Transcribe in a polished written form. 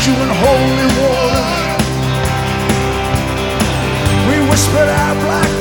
you in holy water. We whispered our black